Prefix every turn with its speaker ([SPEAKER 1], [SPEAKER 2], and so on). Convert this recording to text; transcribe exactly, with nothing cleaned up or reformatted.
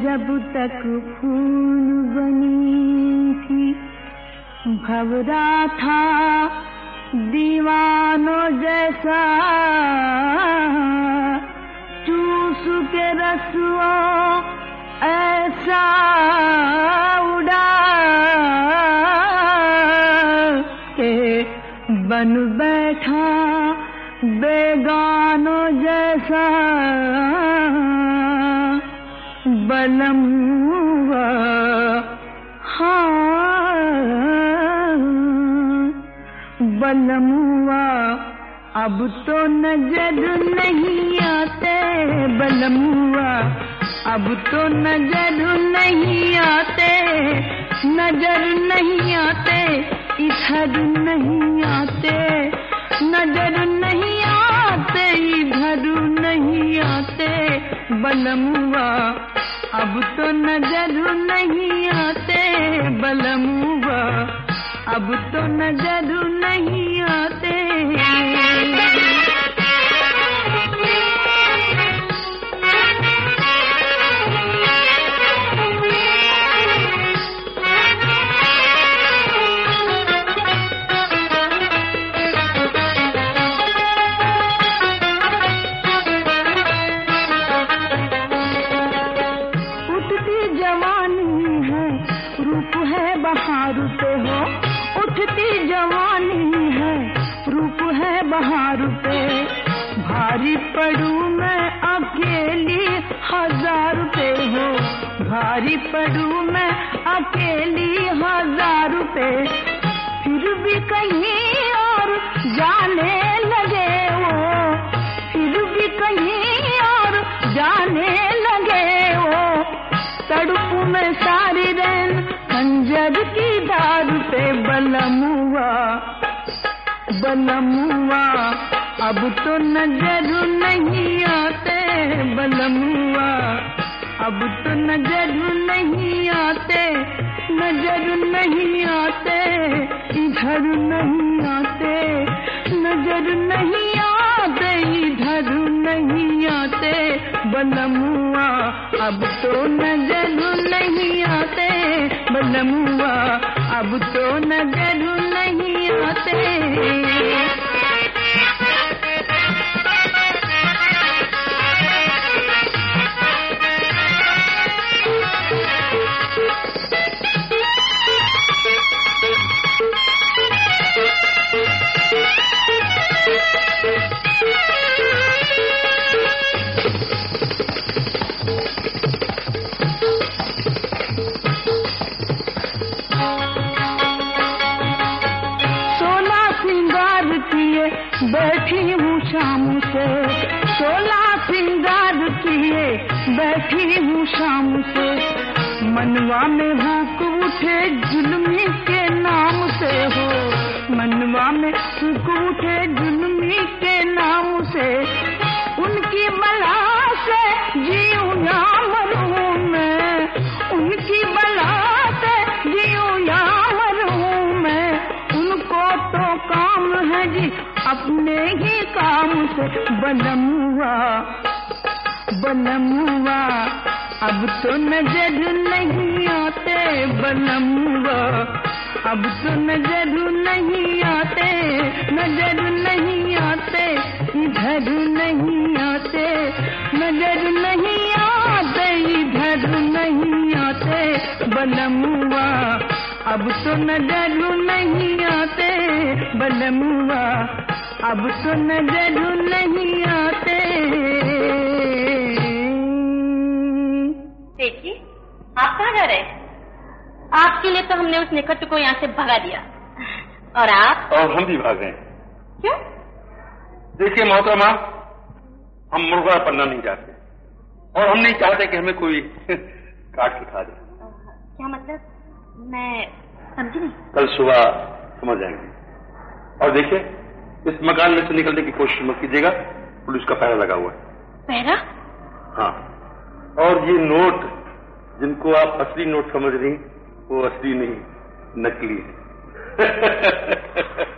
[SPEAKER 1] जब तक फूल बनी थी, भंवरा था दीवानों जैसा, चूस के रसुओं ऐसा उड़ा के बन बैठा बेगानों जैसा, बलम हुआ हाँ बलम हुआ। अब तो नजर नहीं आते बलम हुआ, अब तो नजर नहीं आते, नजर नहीं आते, इधर नहीं आते, नजर नहीं आते, इधर नहीं आते, बलम हुआ। अब तो नजर नहीं आते बलम हुआ, अब तो नजर नहीं आते। बहार पे हो उठती जवानी है, रूप है बहार पे, भारी पड़ू मैं अकेली हजार पे हो, भारी पड़ू मैं अकेली हजार पे, फिर भी कहीं और जाने लगे वो, फिर भी कहीं और जाने लगे वो, तड़प में सारी रैन खंजर की धार पे, बलम हुआ बलम हुआ। अब तो नजर नहीं आते बलम हुआ, अब तो नजर नहीं आते, नजर नहीं आते, इधर नहीं आते, नजर नहीं आते, इधर नहीं आते, बलम हुआ। अब तो नजर नहीं आते बलम हुआ, अब तो नजर नहीं आते। बैठी हूँ शाम से, सोलह सिंगार किए बैठी हूँ शाम से, मनवा में हुक उठे जुल्मी के नाम से हो, मनवा में हुक उठे जुल्मी के नाम से, उनकी बला से जीऊँ या मरूँ मैं, उनकी बला से जीऊँ या मरूँ मैं, उनको तो काम है जी अपने ही काम से, बलम हुआ बलम हुआ। अब तो नजर नहीं आते बलम हुआ, अब तो नजर नहीं आते, नजर नहीं आते, इधर नहीं आते, नजर नहीं आते, इधर नहीं आते, बलम हुआ। अब तो नजर नहीं आते बलम हुआ, अब तो नजर नहीं आते।
[SPEAKER 2] देखिए, आप कहाँ जा रहे? आपके लिए तो हमने उस निकट को यहाँ से भगा दिया, और आप?
[SPEAKER 3] और हम भी भाग गए।
[SPEAKER 2] क्यों?
[SPEAKER 3] देखिए मोहतरमा, हम मुर्गा पन्ना नहीं चाहते, और हम नहीं चाहते कि हमें कोई काट के खा दे।
[SPEAKER 2] क्या मतलब? मैं समझी नहीं।
[SPEAKER 3] कल सुबह समझ जाएंगे। और देखिए, इस मकान में से निकलने की कोशिश मत कीजिएगा, पुलिस का पहरा लगा हुआ है।
[SPEAKER 2] पहरा?
[SPEAKER 3] हाँ, और ये नोट जिनको आप असली नोट समझ रही, वो असली नहीं, नकली है।